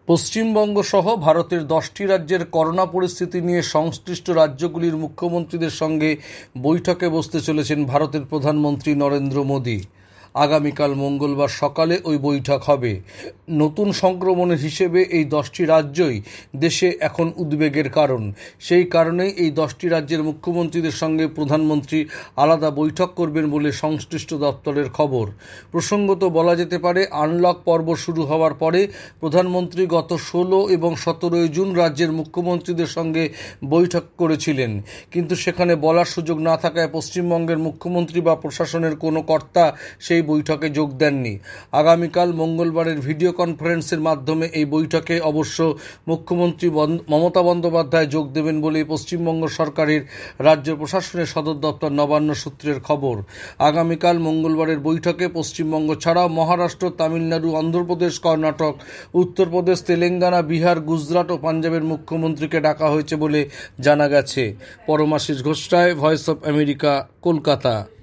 পশ্চিমবঙ্গ সহ ভারতের 10টি রাজ্যের করোনা পরিস্থিতি নিয়ে সংশ্লিষ্ট রাজ্যগুলির মুখ্যমন্ত্রীদের সঙ্গে বৈঠকে বসতে চলেছেন ভারতের প্রধানমন্ত্রী নরেন্দ্র মোদী। আগামীকাল মঙ্গলবার সকালে ওই বৈঠক হবে। নতুন সংক্রমণের হিসেবে এই 10টি রাজ্যই দেশে এখন উদ্বেগের কারণ। সেই কারণেই এই 10টি রাজ্যের মুখ্যমন্ত্রীদের সঙ্গে প্রধানমন্ত্রী আলাদা বৈঠক করবেন বলে সংশ্লিষ্ট দপ্তরের খবর। প্রসঙ্গত বলা যেতে পারে, আনলক পর্ব শুরু হওয়ার পরে প্রধানমন্ত্রী গত 16 এবং 17 জুন রাজ্যের মুখ্যমন্ত্রীদের সঙ্গে বৈঠক করেছিলেন, কিন্তু সেখানে বলার সুযোগ না থাকায় পশ্চিমবঙ্গের মুখ্যমন্ত্রী বা প্রশাসনের কোনো কর্তা সেই বৈঠকে যোগ দেননি। আগামীকাল মঙ্গলবারের ভিডিও কনফারেন্সের মাধ্যমে এই বৈঠকে অবশ্য মুখ্যমন্ত্রী মমতা বন্দ্যোপাধ্যায় যোগ দেবেন বলে পশ্চিমবঙ্গ সরকারের রাজ্য প্রশাসনের সদর দপ্তর নবান্ন সূত্রের খবর। আগামীকাল মঙ্গলবারের বৈঠকে পশ্চিমবঙ্গ ছাড়াও মহারাষ্ট্র, তামিলনাড়ু, অন্ধ্রপ্রদেশ, কর্ণাটক, উত্তরপ্রদেশ, তেলেঙ্গানা, বিহার, গুজরাট ও পাঞ্জাবের মুখ্যমন্ত্রীকে ডাকা হয়েছে বলে জানা গেছে। Paramashis Ghosh Roy, voice of America, Kolkata.